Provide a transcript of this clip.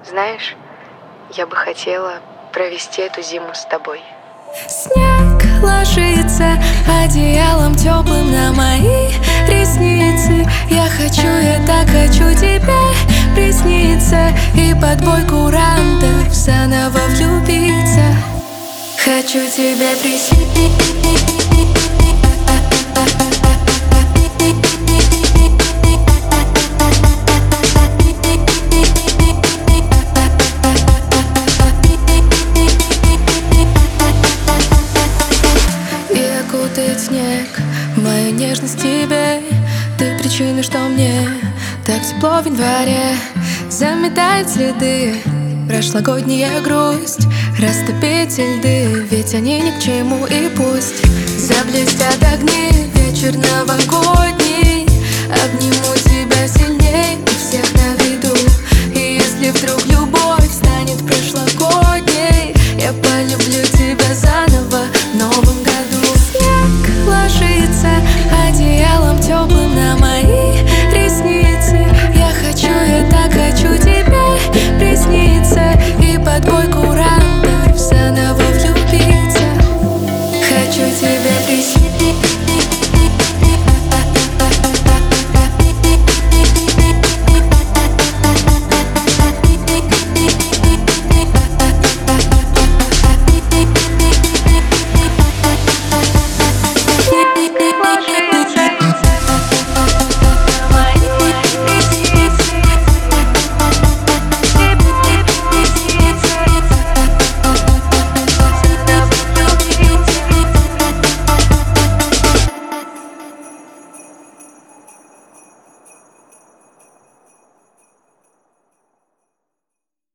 Знаешь, я бы хотела провести эту зиму с тобой. Снег ложится одеялом теплым на мои ресницы. Я так хочу тебе присниться и под бой курантов заново влюбиться. Хочу тебе присниться. Снег, моя нежность тебе. Ты причина, что мне так тепло в январе. Заметает следы прошлогодняя грусть, растопить льды, ведь они ни к чему. И пусть заблестят огни вечер новогодний, обнимусь